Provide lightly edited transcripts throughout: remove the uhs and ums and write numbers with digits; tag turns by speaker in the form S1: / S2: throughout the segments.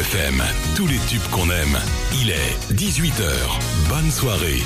S1: FM, tous les tubes qu'on aime. Il est 18h. Bonne soirée.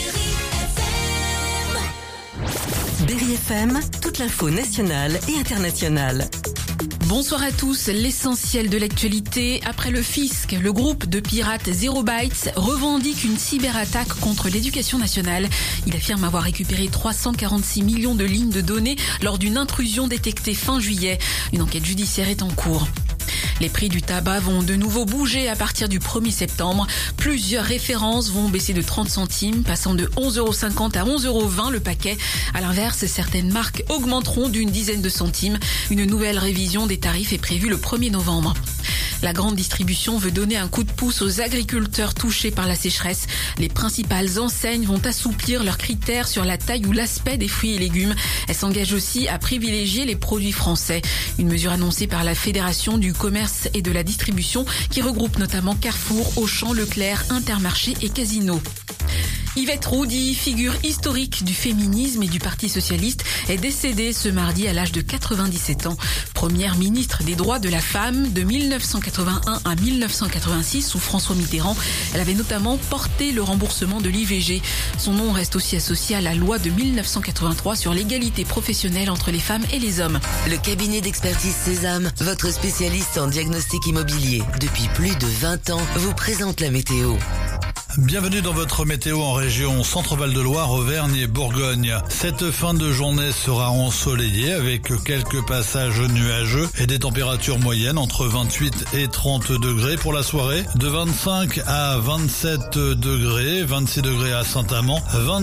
S2: Berry FM, toute l'info nationale et internationale.
S3: Bonsoir à tous, l'essentiel de l'actualité. Après le fisc, le groupe de pirates Zero Bytes revendique une cyberattaque contre l'éducation nationale. Il affirme avoir récupéré 346 millions de lignes de données lors d'une intrusion détectée fin juillet. Une enquête judiciaire est en cours. Les prix du tabac vont de nouveau bouger à partir du 1er septembre. Plusieurs références vont baisser de 30 centimes, passant de 11,50 € à 11,20 € le paquet. À l'inverse, certaines marques augmenteront d'une dizaine de centimes. Une nouvelle révision des tarifs est prévue le 1er novembre. La grande distribution veut donner un coup de pouce aux agriculteurs touchés par la sécheresse. Les principales enseignes vont assouplir leurs critères sur la taille ou l'aspect des fruits et légumes. Elles s'engagent aussi à privilégier les produits français. Une mesure annoncée par la Fédération du commerce et de la distribution qui regroupe notamment Carrefour, Auchan, Leclerc, Intermarché et Casino. Yvette Roudy, figure historique du féminisme et du Parti socialiste, est décédée ce mardi à l'âge de 97 ans. Première ministre des droits de la femme de 1981 à 1986 sous François Mitterrand. Elle avait notamment porté le remboursement de l'IVG. Son nom reste aussi associé à la loi de 1983 sur l'égalité professionnelle entre les femmes et les hommes.
S4: Le cabinet d'expertise Sésame, votre spécialiste en diagnostic immobilier, depuis plus de 20 ans, vous présente la météo.
S5: Bienvenue dans votre météo en région Centre-Val de Loire, Auvergne et Bourgogne. Cette fin de journée sera ensoleillée avec quelques passages nuageux et des températures moyennes entre 28 et 30 degrés pour la soirée. De 25 à 27 degrés, 26 degrés à Saint-Amand,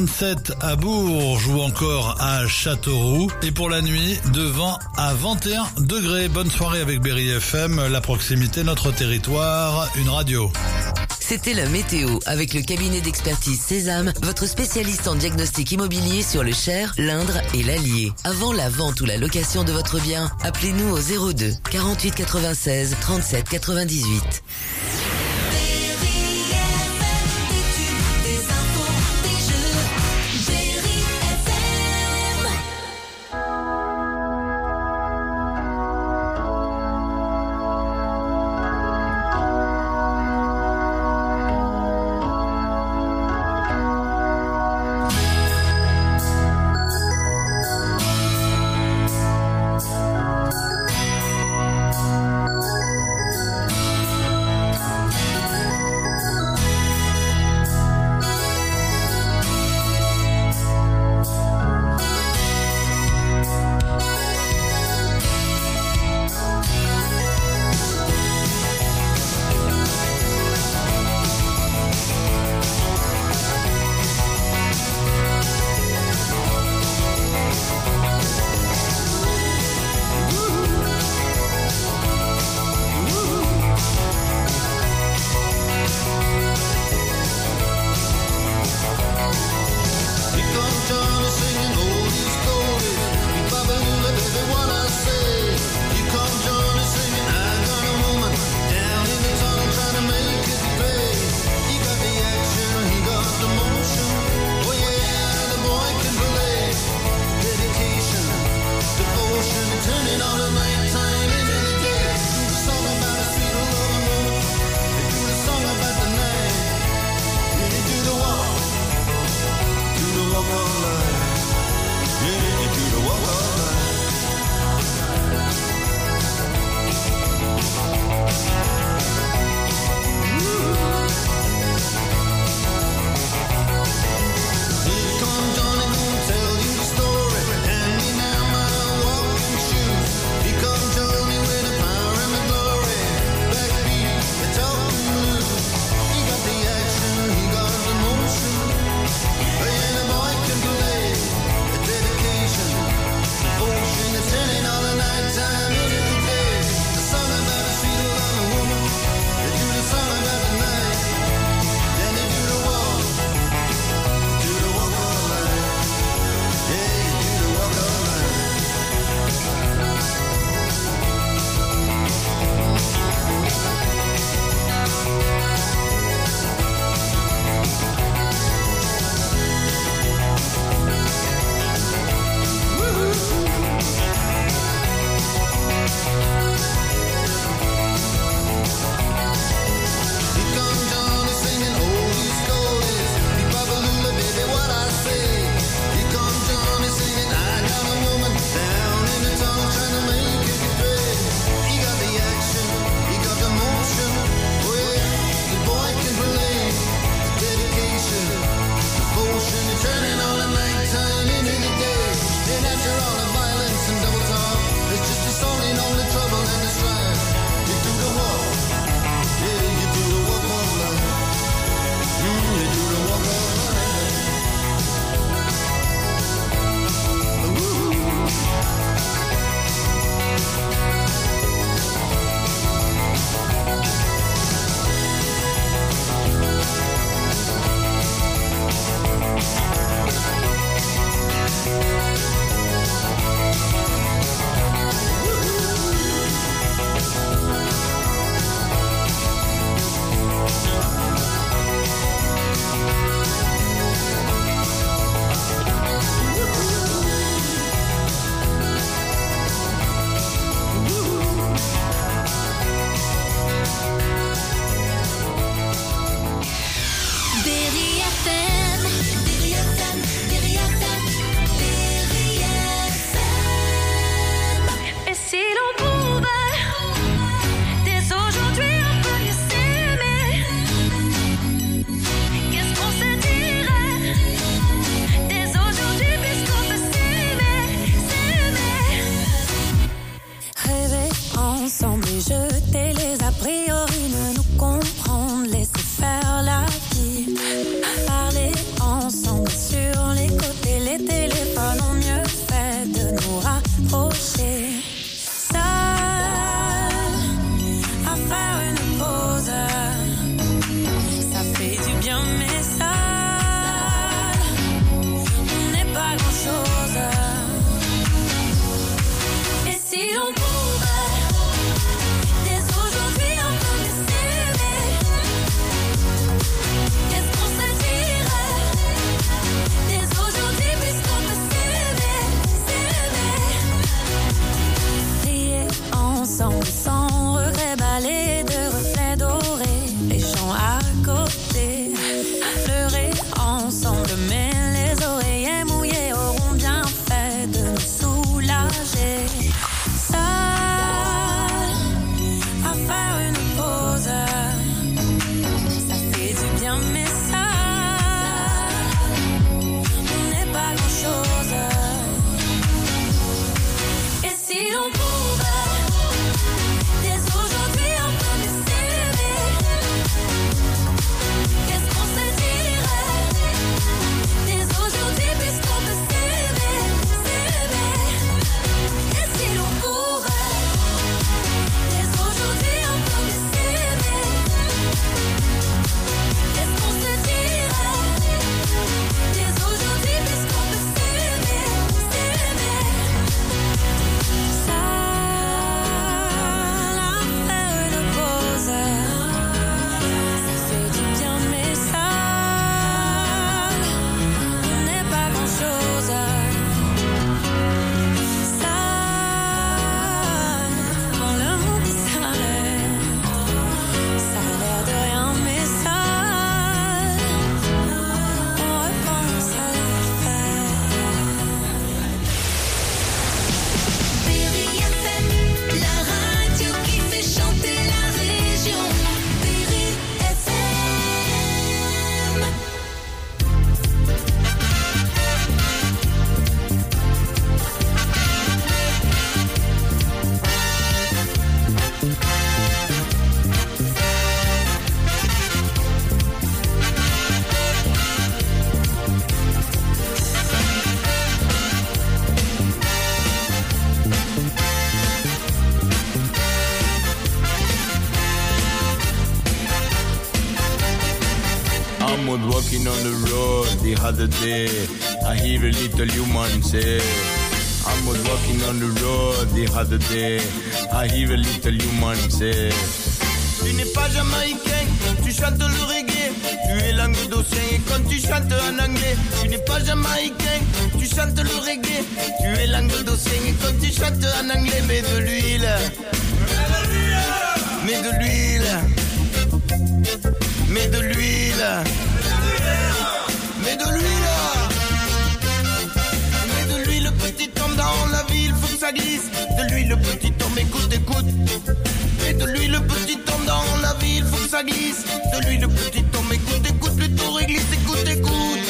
S5: 27 à Bourges ou encore à Châteauroux. Et pour la nuit, de 20 à 21 degrés. Bonne soirée avec Berry FM, la proximité, notre territoire, une radio.
S4: C'était la météo avec le cabinet d'expertise Sésame, votre spécialiste en diagnostic immobilier sur le Cher, l'Indre et l'Allier. Avant la vente ou la location de votre bien, appelez-nous au 02 48 96 37 98.
S6: ensemble et jeter les a priori, ne nous comprendre, laisser faire la vie. Parler ensemble sur les côtés, les téléphones ont mieux fait de nous rapprocher. Seul à faire une pause, ça fait du bien mais seul, on n'est pas grand chose. Et si l'on pouvait dès aujourd'hui un peu mieux s'aimer, qu'est-ce qu'on se dirait dès aujourd'hui puisqu'on peut s'aimer, prier ensemble sans regret, balayer de reflets dorés les gens à côté, pleurer ensemble mais les oreillers mouillés auront bien fait de nous soulager. Seul à faire une pause, ça fait du bien mais seul, on n'est pas grand chose. Et si l'on pouvait dès aujourd'hui un peu mieux s'aimer, qu'est-ce qu'on se dirait dès aujourd'hui puisqu'on peut s'aimer. Et si l'on pouvait dès aujourd'hui un peu mieux s'aimer, qu'est-ce qu'on se dirait dès aujourd'hui puisqu'on peut s'aimer. Seul à faire une pause, ça fait du bien mais seul, on n'est pas grand chose. Seul quand le monde s'arrête, ça a l'air de rien mais seul, on repense à le faire.
S7: Berry FM, la radio qui fait chanter la région. Berry FM.
S8: I'm out walking on the road the other day. I hear a little human say. I'm out walking on the road the other day. I hear a little human say. Tu n'es pas jamaïcain, tu chantes le reggae. Tu es languedocien et quand tu chantes en anglais. Tu n'es pas jamaïcain, tu chantes le reggae. Tu es languedocien et quand tu chantes en anglais. Mets de l'huile, mets de l'huile, mets de l'huile, mets de l'huile, mets de l'huile, petit homme dans la ville, faut que ça glisse. De l'huile, petit homme, écoute, écoute. Mets de l'huile, petit homme dans la ville, faut que ça glisse. De l'huile, petit homme, écoute, écoute, plutôt réglisse, écoute, écoute.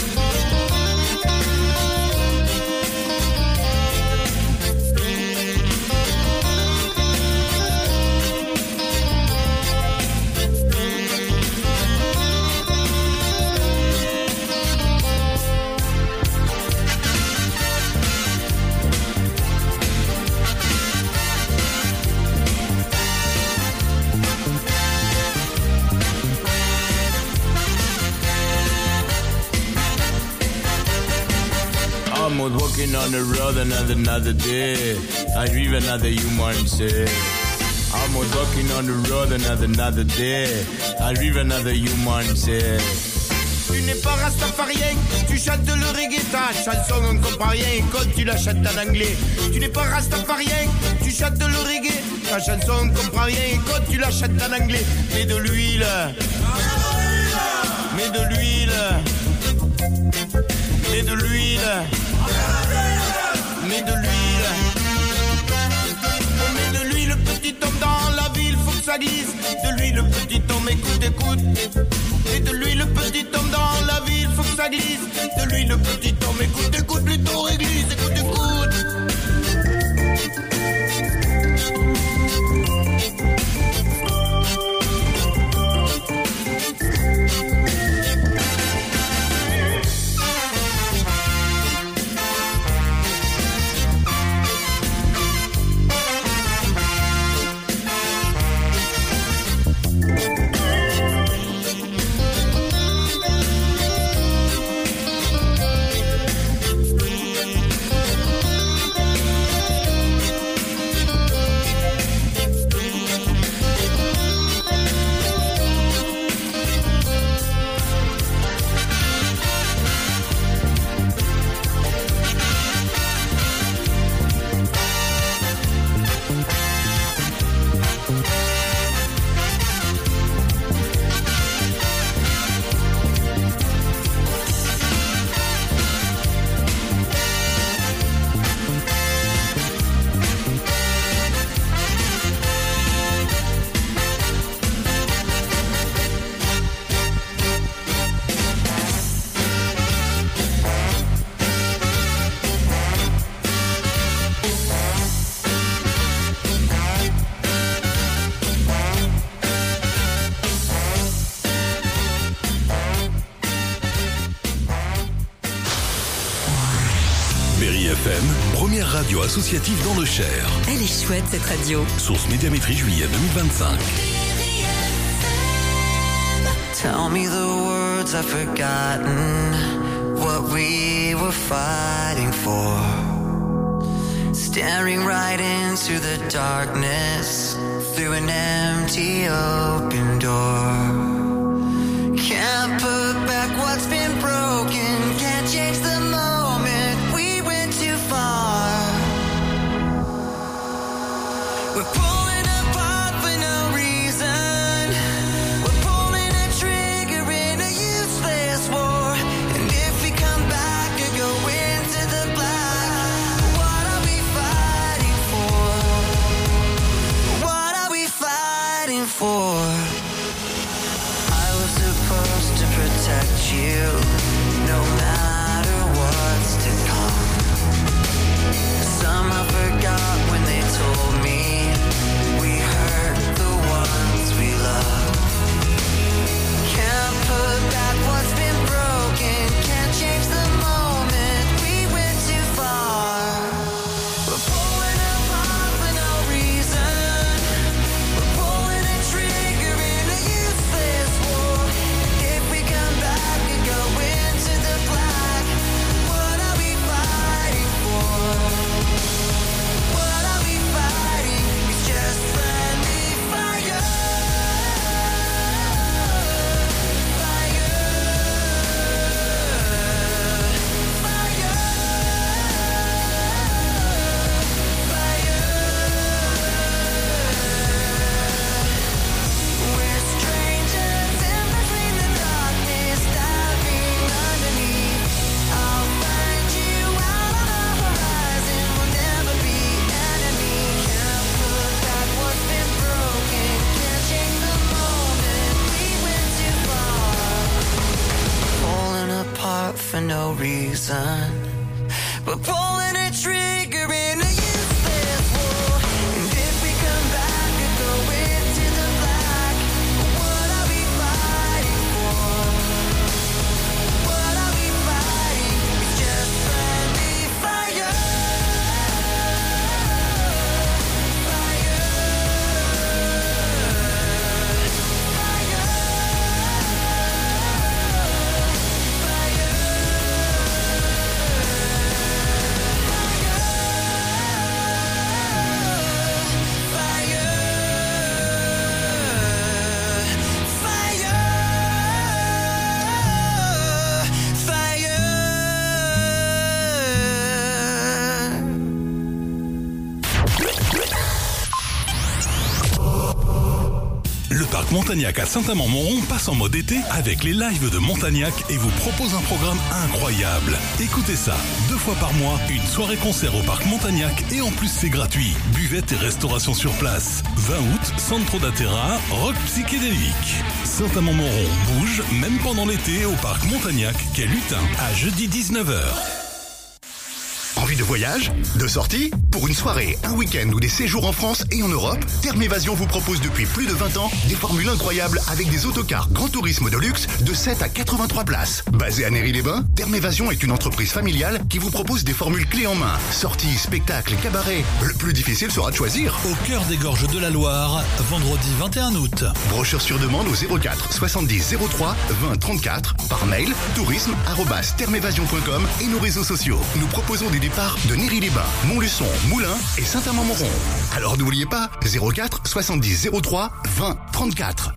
S8: I'm out walking on the road another day. I hear another human say. I'm out walking on the road another day. I hear another human say. Tu n'es pas rastafarien, tu chantes le reggae, ta chanson on comprend rien et quand tu la chantes en anglais. Tu n'es pas rastafarien, tu chantes le reggae, ta chanson on comprend rien et quand tu la chantes en anglais. Mets de l'huile, mets de l'huile, mets de l'huile, mets de l'huile, mets de l'huile, petit homme dans la ville, faut que ça glisse. De l'huile, petit homme, écoute, écoute. Et de l'huile, petit homme dans la ville, faut que ça glisse. De l'huile, petit homme, écoute, écoute, plutôt réglisse, écoute, écoute.
S1: radio associative dans le Cher.
S2: Elle est chouette cette radio.
S1: Source Médiamétrie juillet 2025.
S9: Tell me the words I've forgotten, what we were fighting for. Staring right into the darkness, through an empty open door. Can't put back what's been broken, can't change the moment, we went too far. We're pulling apart for no reason, we're pulling a trigger in a useless war. And if we come back and go into the black, what are we fighting for? What are we fighting for? I was supposed to protect you, no matter what's to come. Somehow forgot when they told me we hurt the ones we love. Can't put back what's been broken, can't change the moment, we went too far. We're pulling apart for no reason, we're pulling a trigger in a useless war. If we come back and go into the black, what are we fighting for? What are we fighting? It's just friendly fire. We're strangers in between the darkness, diving underneath. I'll find you out on the horizon, we'll never be enemies. Can't put back what's been broken, can't change the moment, we went too far. Falling apart for no reason, we're pulling a trigger in a useless war. And if we come back and go into the black, what are we fighting for? What are we fighting? It's just friendly fire.
S1: Le parc Montagnac à Saint-Amand-Montrond passe en mode été avec les lives de Montagnac et vous propose un programme incroyable. Écoutez ça, 2 fois par mois, une soirée-concert au parc Montagnac et en plus c'est gratuit. Buvette et restauration sur place. 20 août, Centro d'Atera, rock psychédélique. Saint-Amand-Montrond bouge même pendant l'été au parc Montagnac. Quel lutin, à jeudi 19h.
S10: Envie de voyage? De sortie? Pour une soirée, un week-end ou des séjours en France et en Europe, Terme Évasion vous propose depuis plus de 20 ans des formules incroyables avec des autocars Grand Tourisme de luxe de 7 à 83 places. Basée à Néry-les-Bains, Terme Évasion est une entreprise familiale qui vous propose des formules clés en main. Sorties, spectacles, cabarets. Le plus difficile sera de choisir.
S5: Au cœur des gorges de la Loire, vendredi 21 août.
S10: Brochure sur demande au 04 70 03 20 34 par mail tourisme@termeévasion.com et nos réseaux sociaux. Nous proposons des départs de Néry-les-Bains, Montluçon, Moulins et Saint-Amand-Montrond. Alors n'oubliez pas 04 70 03 20 34.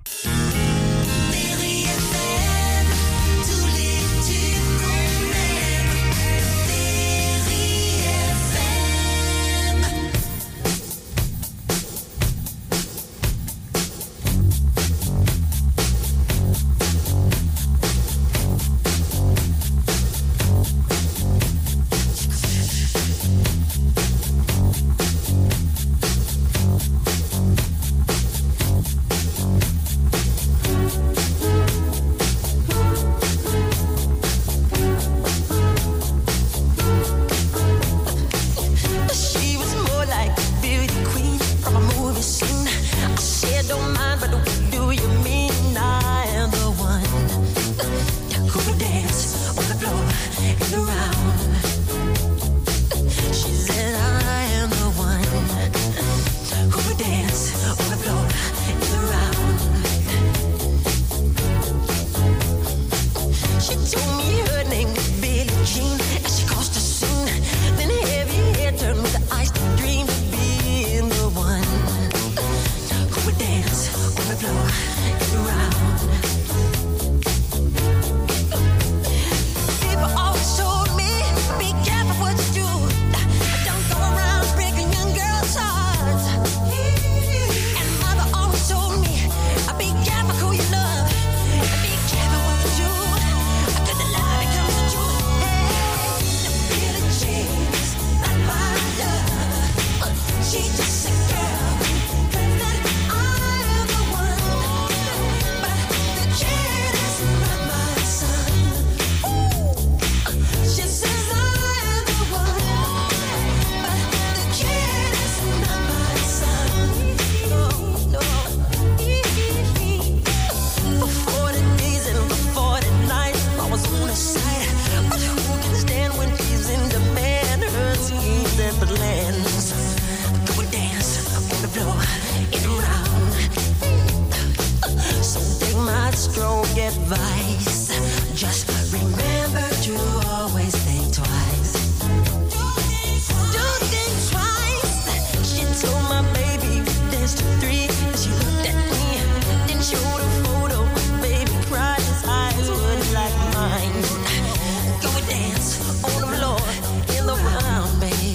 S9: advice. Just remember to always think twice. Do think twice. She told my baby we danced to 3. She looked at me, then showed a photo. Baby cried, his eyes were like mine. Go and dance on the floor in the round, baby.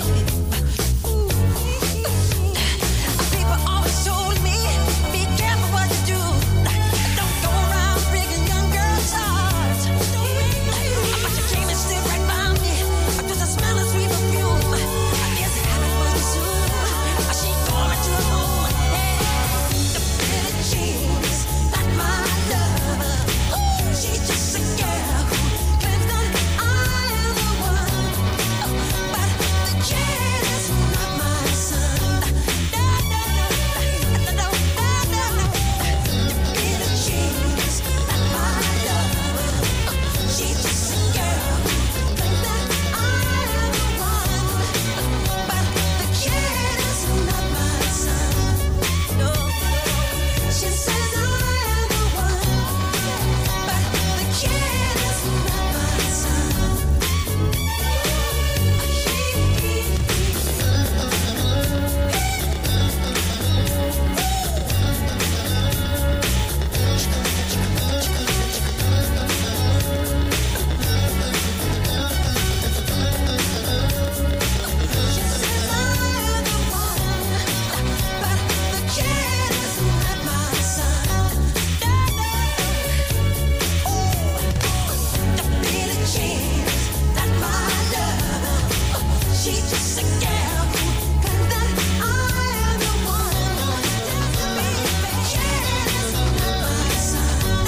S9: People always told me, be careful what you do. Don't go around breaking young girls' hearts. But she came and stood right by me. Just a smell of sweet perfume. I guess it happened pretty soon. She called me to her home. The Billie Jean's not my lover. She's just a girl who claims that I am the one. But the kid is not my son. No. The Billie Jean's not my lover. She's just a girl who claims that I am the one. But the kid is not my son. No. She says I am the one. But the kid is not my son. She's just a girl who claims that I am the one. The kid is not my son.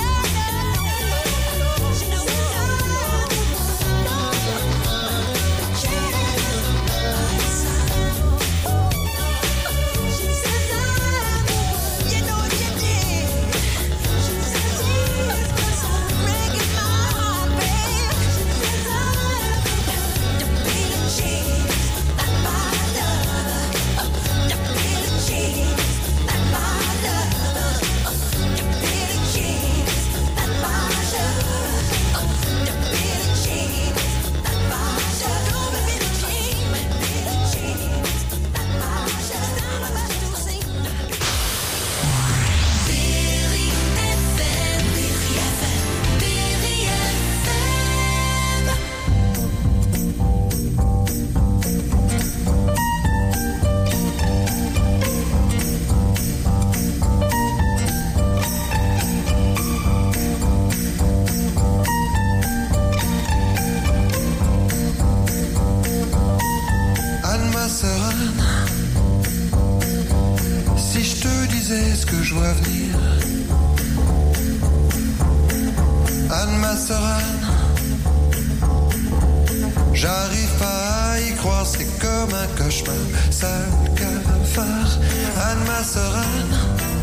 S9: She knows I'm the one. The kid is not my son. She says I'm the one. You know you did. She says he's breaking my heart, babe. She says I'm the Billie Jean.
S11: Anne, ma sœur Anne, si je te disais ce que je vois venir. Anne, ma sœur Anne, j'arrive pas à y croire, c'est comme un cauchemar, sale cafard. Anne, ma sœur Anne,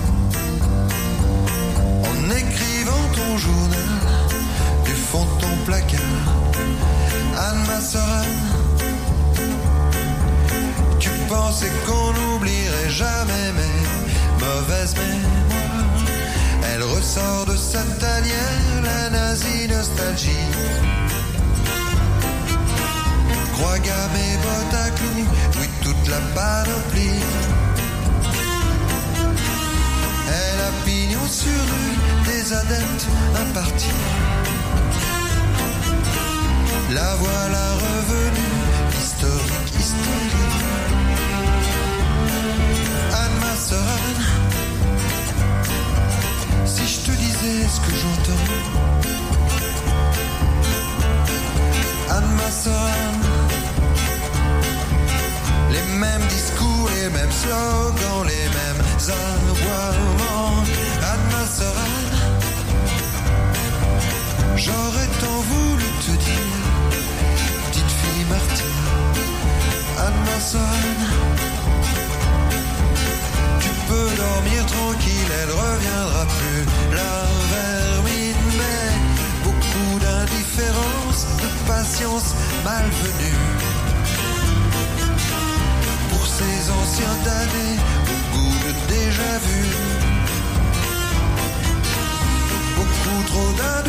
S11: en écrivant ton journal du fond de ton placard. Anne, ma sœur Anne, tu pensais qu'on n'oublierait jamais mes mauvaises mémoires. Elle ressort de sa tanière, la nazie nostalgie. Croix gamme et bottes à clous, oui toute la panoplie. Elle a pignon sur rue, des adeptes impartis. La voilà revenue, historique, hystérique. Anne, ma sœur Anne, si je te disais ce que j'entends. Anne, ma sœur Anne, les mêmes discours, les mêmes slogans, les mêmes aboiements. Anne, ma sœur Anne, j'aurais tant voulu te dire, petite fille martyre. Anne, ma sœur Anne, tu peux dormir tranquille, elle reviendra plus. La vermine, mais beaucoup d'indifférence, de patience malvenue. Pour ces anciens damnés, au goût de déjà vu. Beaucoup trop d'un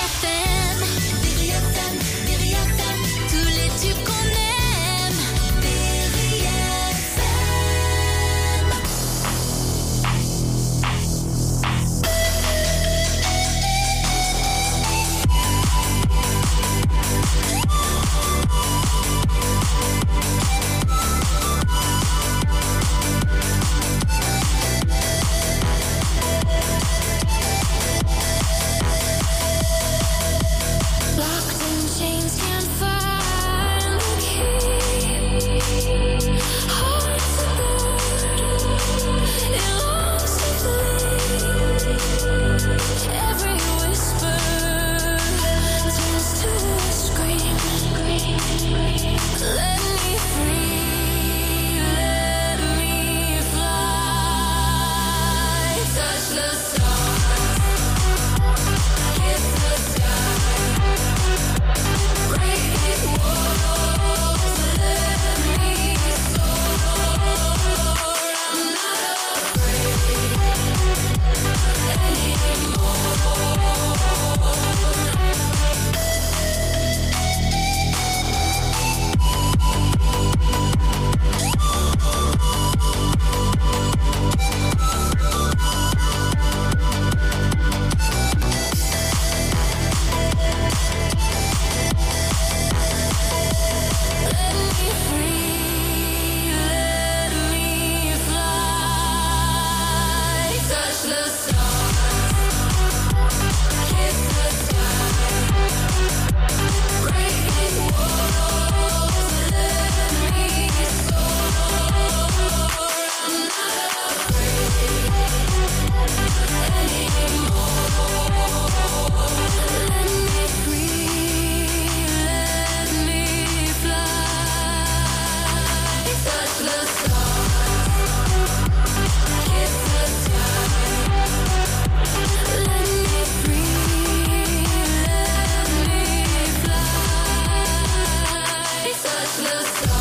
S7: FM, Berry FM, Berry FM, tous les tubes qu'on aime. Berry FM. Locked in chains, can't find the key. Hearts aboard, it longs to flee. Every whisper turns to a scream. Let me free, let me fly. Touch the stars, kiss the sky. Breaking walls, let me soar. I'm not afraid Let me free, let me fly. Touch the stars, kiss the sky. Breaking walls, let me soar. I'm not afraid anymore. Let me free, let me fly. Touch the stars, kiss the sky. Let me free, let me fly. Touch the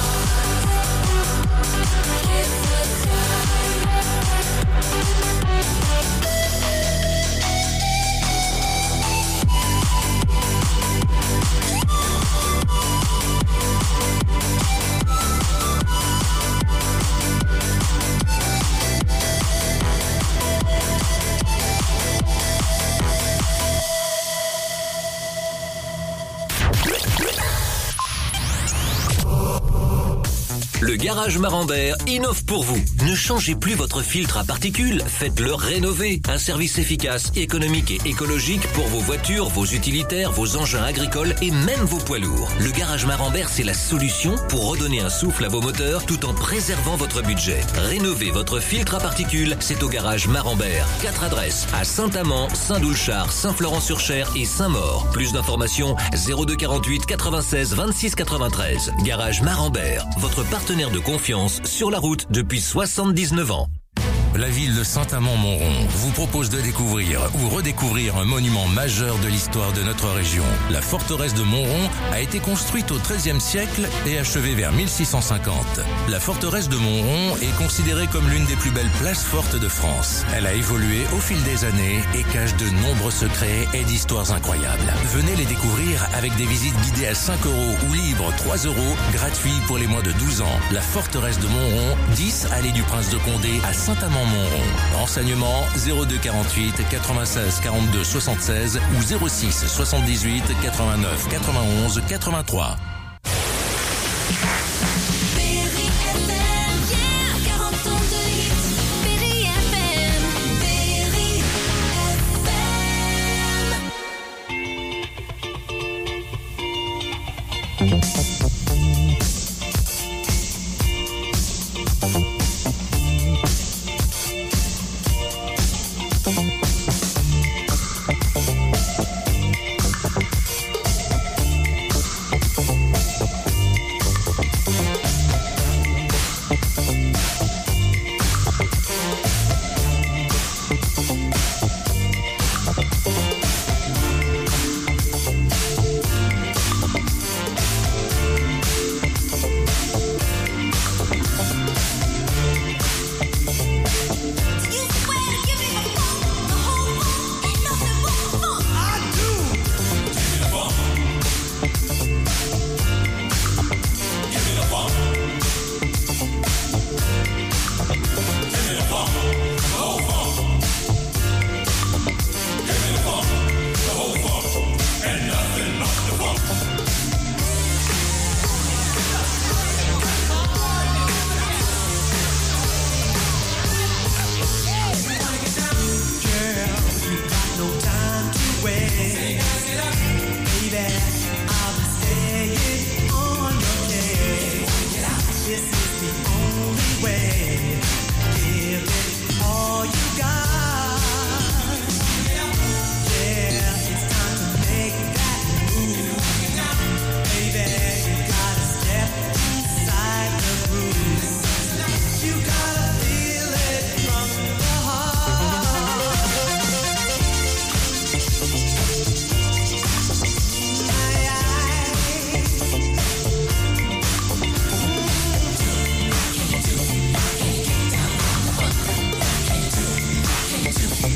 S7: stars, kiss the
S12: Le Garage Marambert innove pour vous. Ne changez plus votre filtre à particules, faites-le rénover. Un service efficace, économique et écologique pour vos voitures, vos utilitaires, vos engins agricoles et même vos poids lourds. Le Garage Marambert, c'est la solution pour redonner un souffle à vos moteurs tout en préservant votre budget. Rénovez votre filtre à particules, c'est au Garage Marambert. 4 adresses à Saint-Amand, Saint-Doulchard, Saint-Florent-sur-Cher et Saint-Maur. Plus d'informations 02 48 96 26 93. Garage Marambert, votre partenaire de confiance sur la route depuis 79 ans.
S13: La ville de Saint-Amand-Montrond vous propose de découvrir ou redécouvrir un monument majeur de l'histoire de notre région. La forteresse de Montrond a été construite au XIIIe siècle et achevée vers 1650. La forteresse de Montrond est considérée comme l'une des plus belles places fortes de France. Elle a évolué au fil des années et cache de nombreux secrets et d'histoires incroyables. Venez les découvrir avec des visites guidées à 5 € ou libres 3 €, gratuits pour les moins de 12 ans. La forteresse de Montrond, 10 allée du Prince de Condé à Saint-Amand-Montrond. Renseignements 02 48 96 42 76 ou 06 78 89 91 83.
S7: Berry FM, yeah, 40 ans de hits. Berry FM, Berry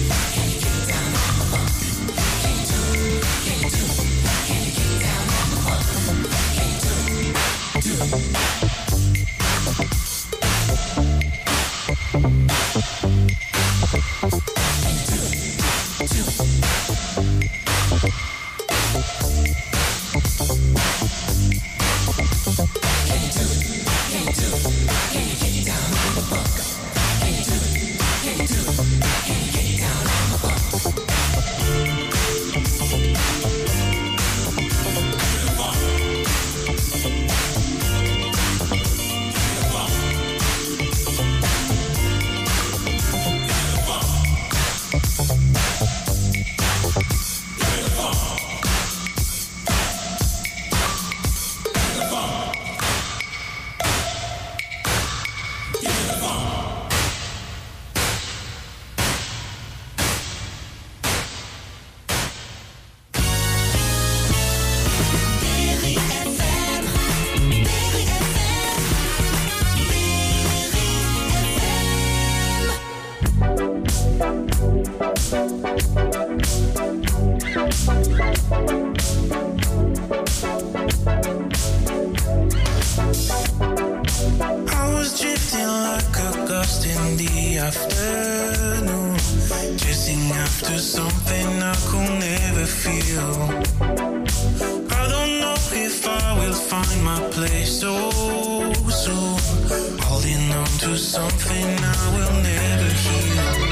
S14: I was drifting like a ghost in the afternoon, chasing after something I could never feel. I don't know if I will find my place so soon, holding on to something I will never heal.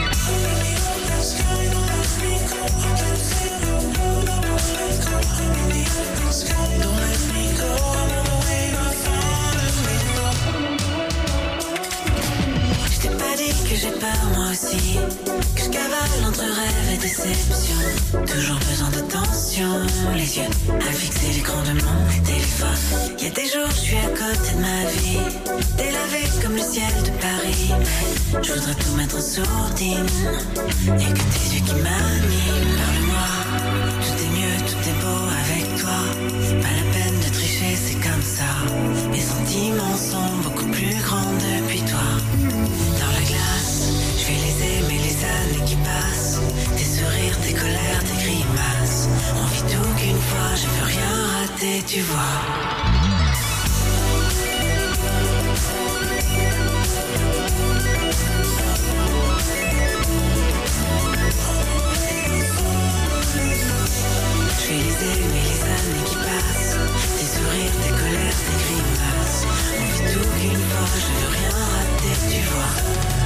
S14: Don't let me go, I'm on the way, I finally know.
S6: Je t'ai pas dit que j'ai peur moi aussi, que je cavale entre rêve et déception. Toujours besoin d'attention, les yeux à fixer l'écran de mon téléphone. Y a des jours je suis à côté de ma vie, délavé comme le ciel de Paris. Mais je voudrais tout mettre en sourdine, et que tes yeux qui m'animent. Parle-moi, tout est mieux, tout est beau avec toi. Pas la peine de tricher, c'est comme ça. Mes sentiments sont beaucoup plus grands depuis toi. Dans la glace, je vais les aimer les années qui passent. Tes sourires, tes colères, tes grimaces. On vit tout qu'une fois, je veux rien rater, tu vois. Je vais les aimer les années qui passent. Tes sourires, tes colères, tes grimaces. On vit tout qu'une fois, je veux rien rater, tu vois.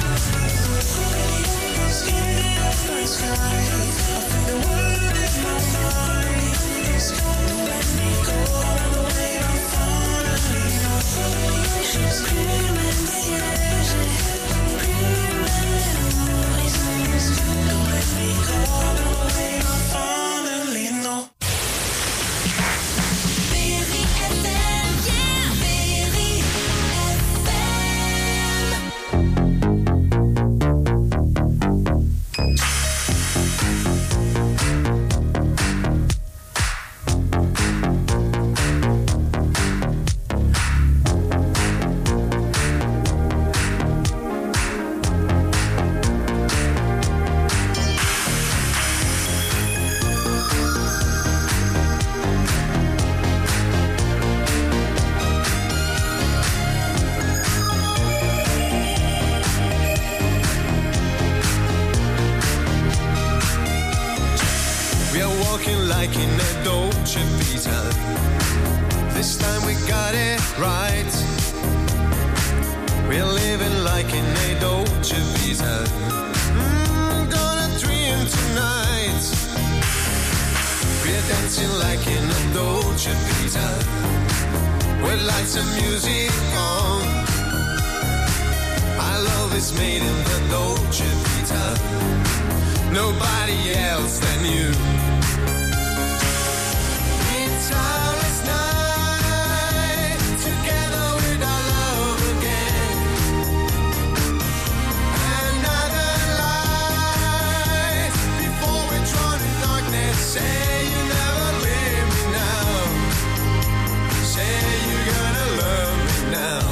S11: like in a Dolce Vita. This time we got it right. We're living like in a Dolce Vita. Gonna dream tonight. We're dancing like in a Dolce Vita. With lights and music on. Our love is made in the Dolce Vita. Nobody else than you. It's our last night together with our love again. Another light before we're drawn in darkness. Say you never leave me now. Say you're gonna love me now.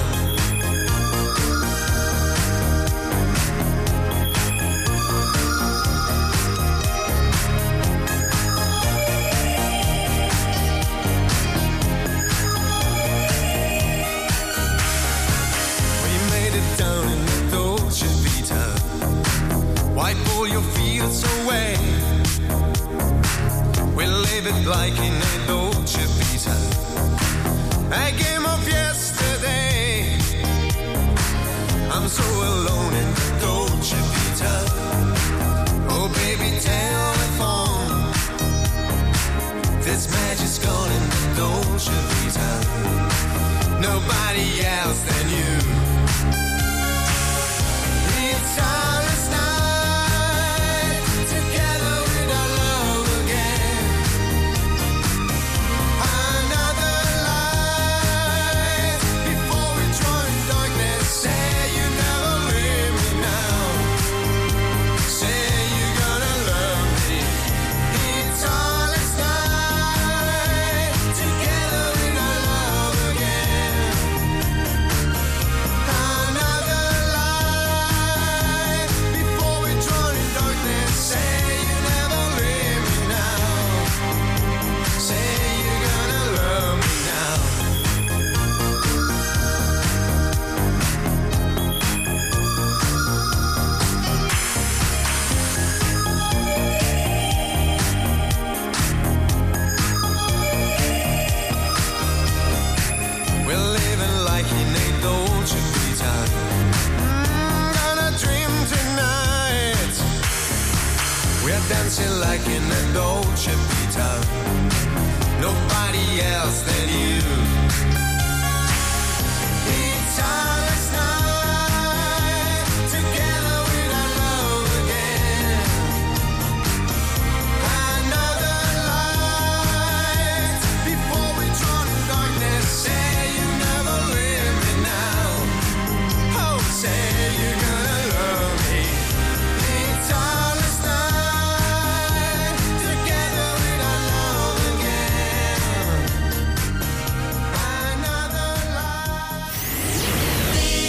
S11: it like in a Dolce Vita. I came up yesterday. I'm so alone in the Dolce Vita. Oh baby, telephone. This magic's gone in the Dolce Vita. Nobody else than you. It's our night together with our love again. Another light before we join darkness. Say you never leave me now. Say you're gonna love me. It's our night together with our love again. Another light before we drown in darkness. Say you never leave me now. Say you're gonna love me now. We're living like in a Dolce Vita. Gonna dream tonight. We're dancing like in a Dolce Vita. Nobody else than you. It's our night together with our love again. Another light before we drown in darkness. Say you never leave me now. Oh, say you're gonna love me. It's our night together with our love again. Another light.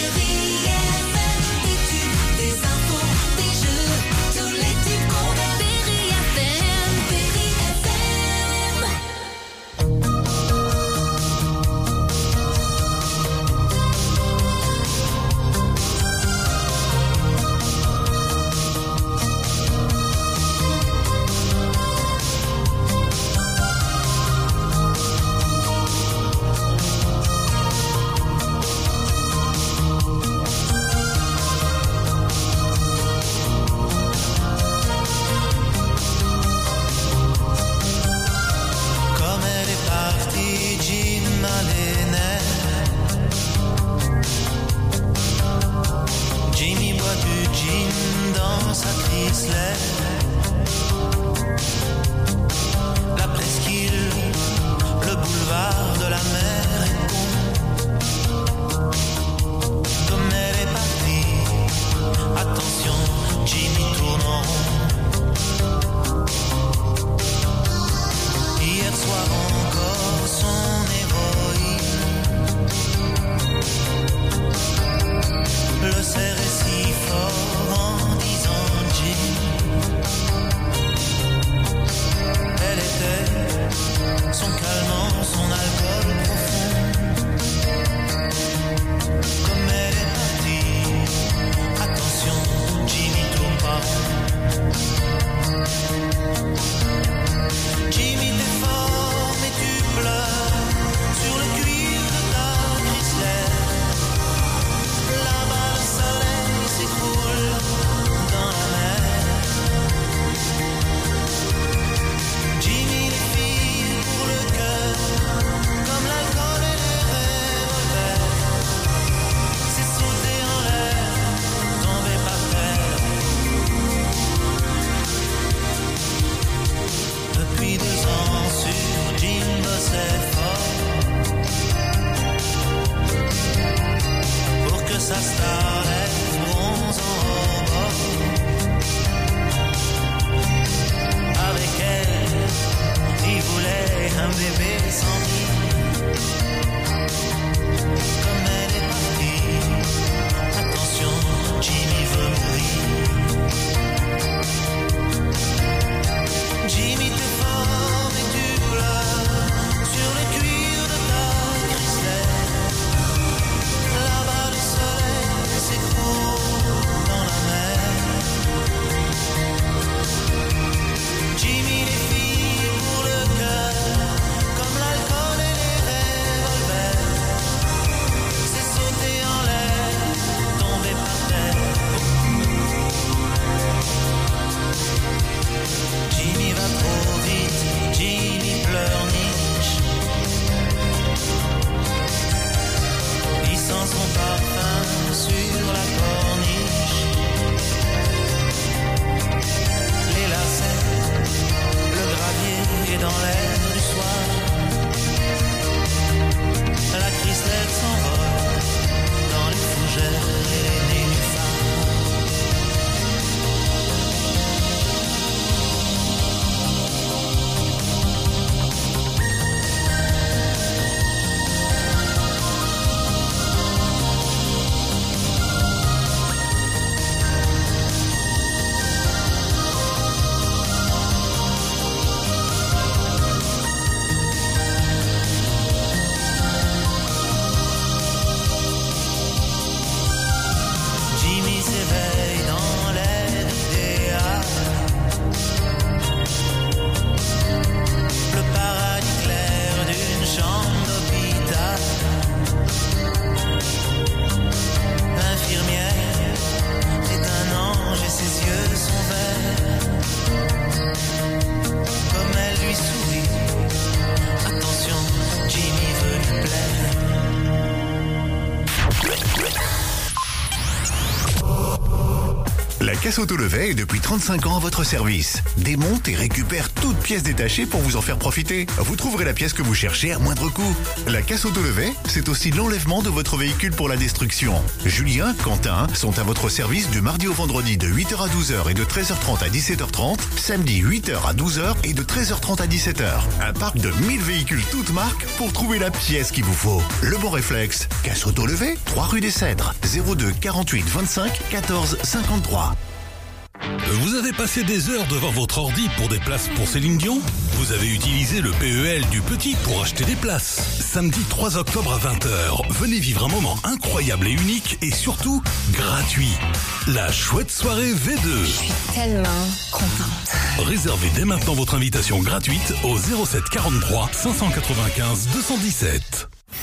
S10: Casse Auto Levet est depuis 35 ans à votre service. Démonte et récupère toute pièce détachée pour vous en faire profiter. Vous trouverez la pièce que vous cherchez à moindre coût. La Casse Auto Levet, c'est aussi l'enlèvement de votre véhicule pour la destruction. Julien, Quentin sont à votre service du mardi au vendredi de 8h à 12h et de 13h30 à 17h30, samedi 8h à 12h et de 13h30 à 17h. Un parc de 1000 véhicules toutes marques pour trouver la pièce qu'il vous faut. Le bon réflexe, Casse Auto Levet, 3 rue des Cèdres, 02 48 25 14 53.
S1: Vous avez passé des heures devant votre ordi pour des places pour Céline Dion? Vous avez utilisé le PEL du Petit pour acheter des places. Samedi 3 octobre à 20h, venez vivre un moment incroyable et unique et surtout gratuit. La chouette soirée V2.
S15: Je suis tellement contente.
S1: Réservez dès maintenant votre invitation gratuite au 07 43 595 217.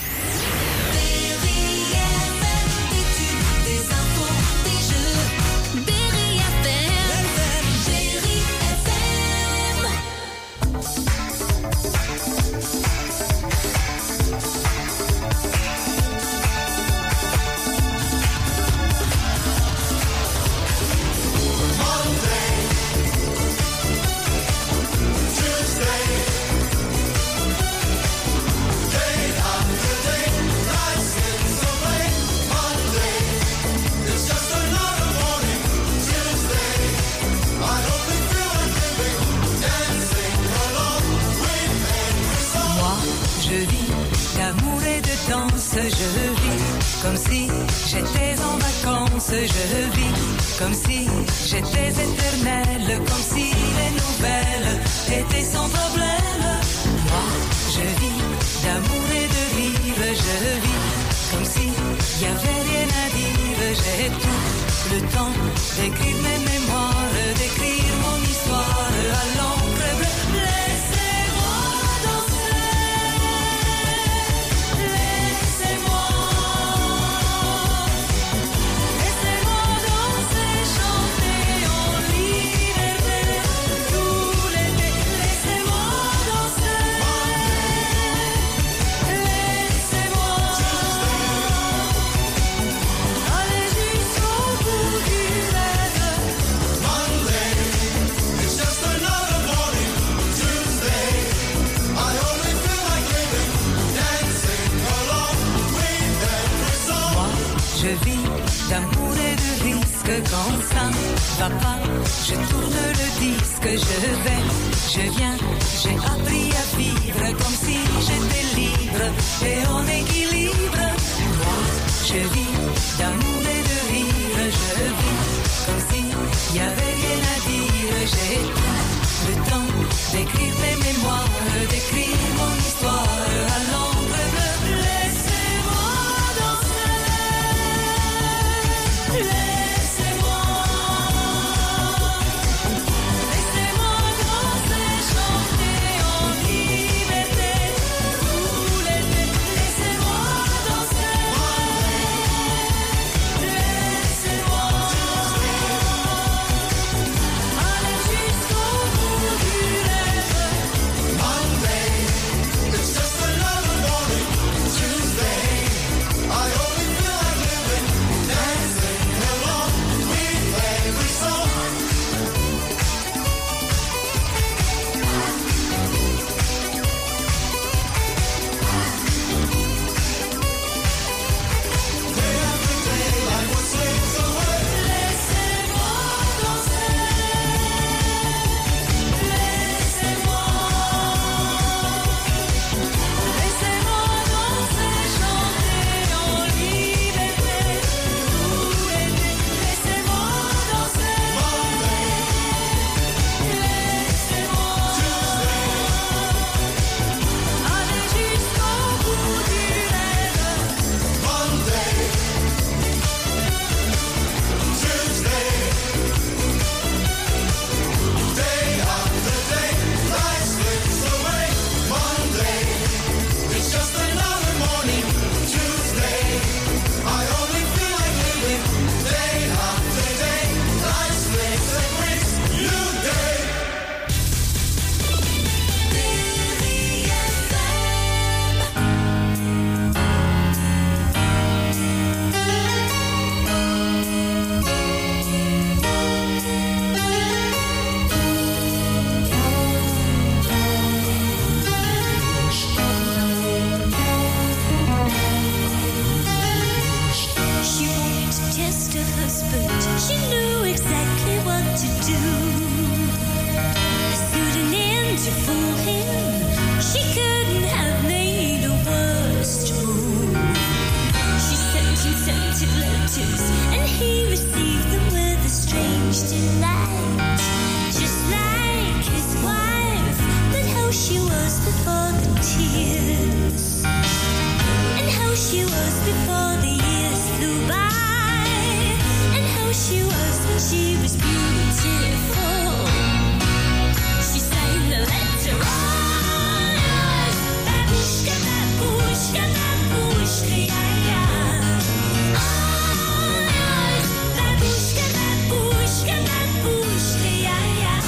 S16: Je vis comme si j'étais en vacances, je vis comme si j'étais éternelle, comme si les nouvelles étaient sans problème. Moi, je vis d'amour et de rire, je vis comme si y avait rien à dire. J'ai tout le temps d'écrire mes mémoires, d'écrire mon histoire à l'encre bleue. Laissez-moi danser. Je vis d'amour et de risque, quand ça va pas, je tourne le disque, je viens, j'ai appris à vivre comme si j'étais libre et en équilibre. Moi, je vis d'amour et de rire, je vis comme si y avait rien à dire. J'ai tout le temps d'écrire mes mémoires, d'écrire mon histoire à l'encre bleue. Laissez-moi danser. Laissez-moi danser, chanter en liberté tout l'été. Laissez-moi danser. Laissez-moi aller jusqu'au bout du rêve. Monday,
S7: tears, and how she was before the years flew by, and how she was when she was beautiful. She sang the letter on, babushka, babushka, babushka, yeah, yeah. Babushka, babushka, babushka, yeah, yeah.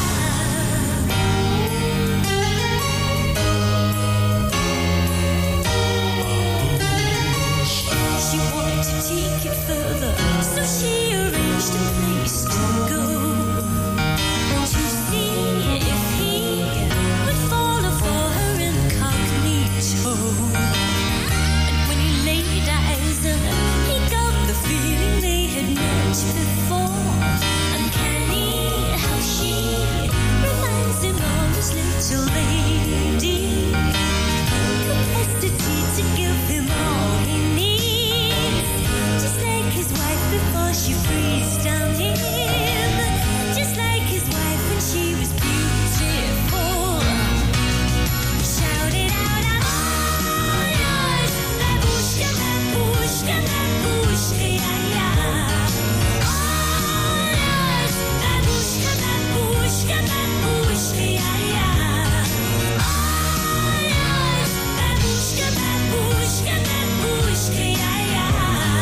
S7: She wanted to take it further, so she arranged a place to go, to see if he would follow for her incognito. And when he laid eyes on her, he got the feeling they had met before. Uncanny how she reminds him of his little lady. Capacity to give him all he needs, just like his wife before she freezed down him, just like his wife when she was beautiful. Shout it out, I'm all yours, babushka, babushka, babushka, yeah, yeah. All yours, babushka, babushka, babushka, yeah, yeah. All yours, babushka, babushka, babushka, yeah, yeah.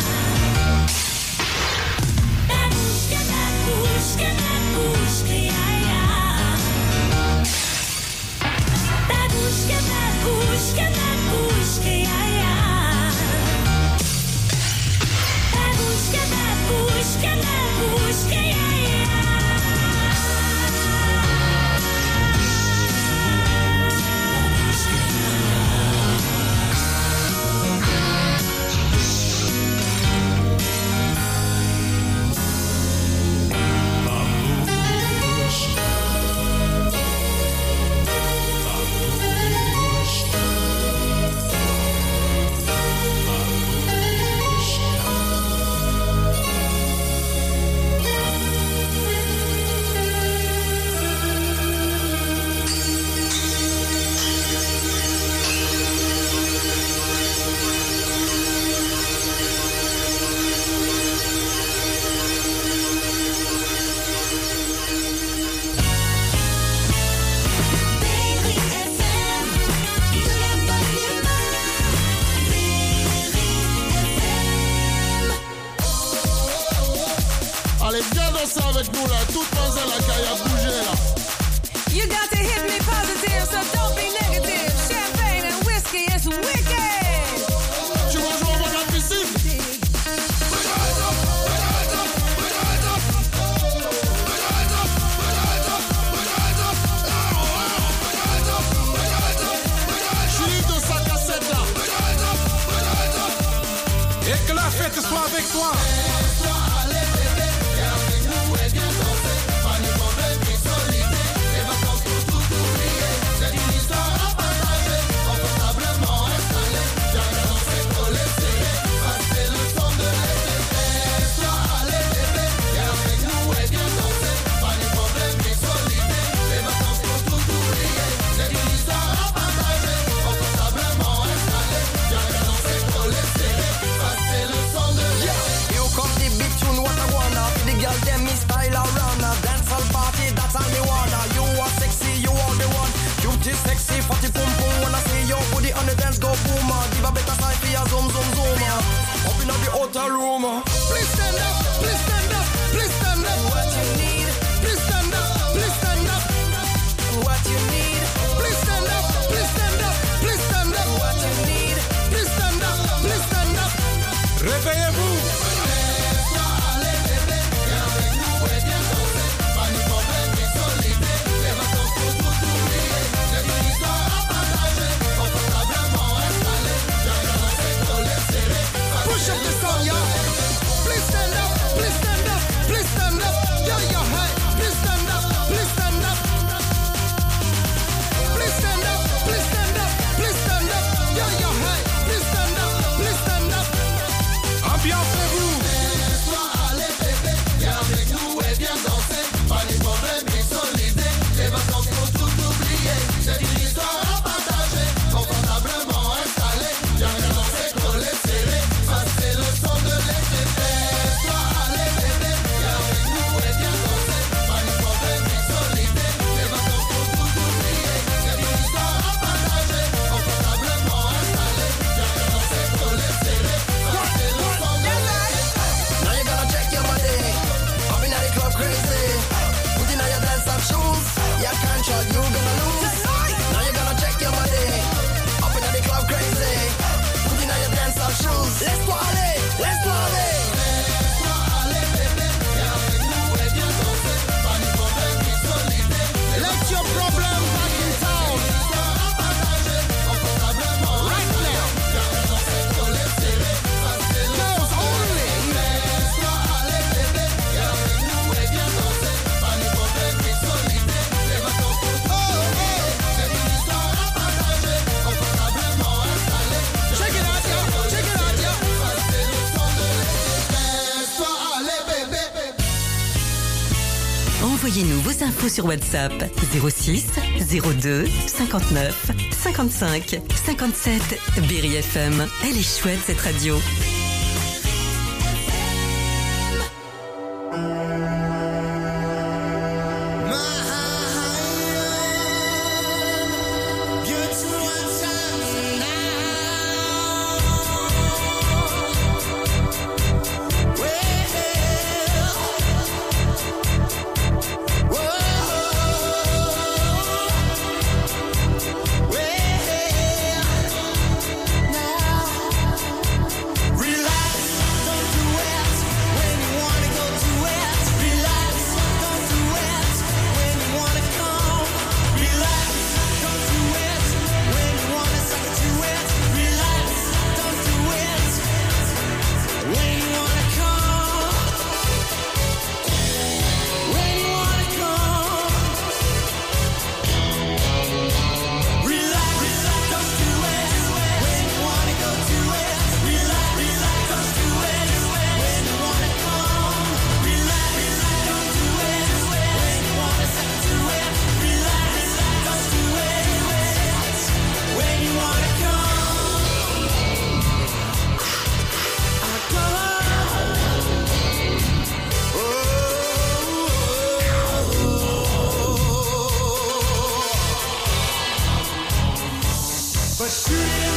S7: Babushka, babushka, babushka, yeah, yeah. Babushka, babushka, babushka, yeah, yeah. Babushka, babushka, babushka, yeah,
S8: Allez, viens danser avec nous là, toute mademoiselle la caille à bouger là.
S16: You got to hit me positive, so don't be negative. Champagne and whiskey is wicked.
S8: Tu vas jouer dans la piscine? Julie de sa cassette là.
S17: Et que la fête soit avec toi.
S16: Eu comprei
S2: Envoyez-nous vos infos sur WhatsApp 06 02 59 55 57. Berry FM, elle est chouette cette radio.
S11: But shooting